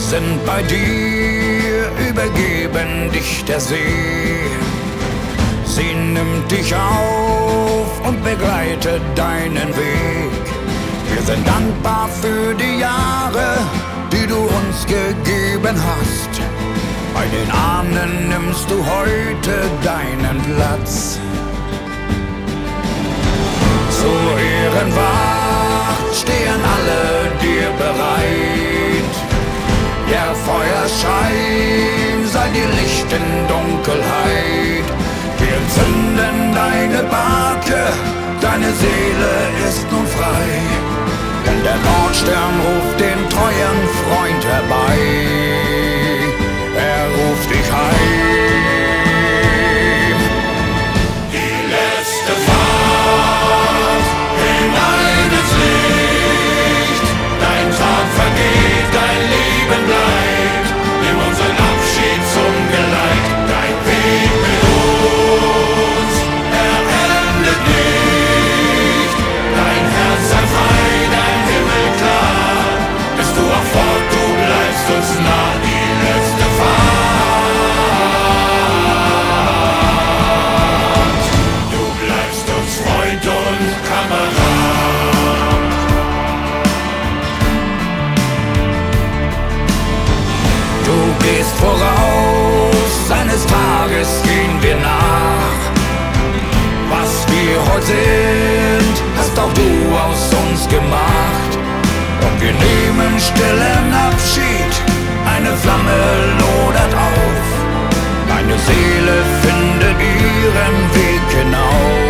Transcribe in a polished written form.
sind bei dir, übergeben dich der See. Sie nimmt dich auf und begleitet deinen Weg. Wir sind dankbar für die Jahre, die du uns gegeben hast. Bei den Ahnen nimmst du heute deinen Platz. Zur Ehrenwacht stehen alle dir bereit. Der Feuerschein sei dir Licht in Dunkelheit. Wir entzünden deine Barke, deine Seele ist nun frei. Denn der Nordstern ruft den treuen Freund herbei. Er ruft dich heim. Die letzte Fahrt hinein ins Licht. Dein Tag vergeht, dein Leben bleibt. Nimm unseren Abschied zum Geleit. Dein Weg mit uns, er endet nicht. Dein Herz sei frei, dein Himmel klar. Bist du auch fort, du bleibst uns nah. Die letzte Fahrt. Du bleibst uns Freund und Kamerad. Du gehst voraus, eines Tages gehen wir nach. Was wir heute sind, hast auch du aus uns gemacht. Und wir nehmen stillen Abschied, eine Flamme lodert auf. Deine Seele findet ihren Weg hinauf.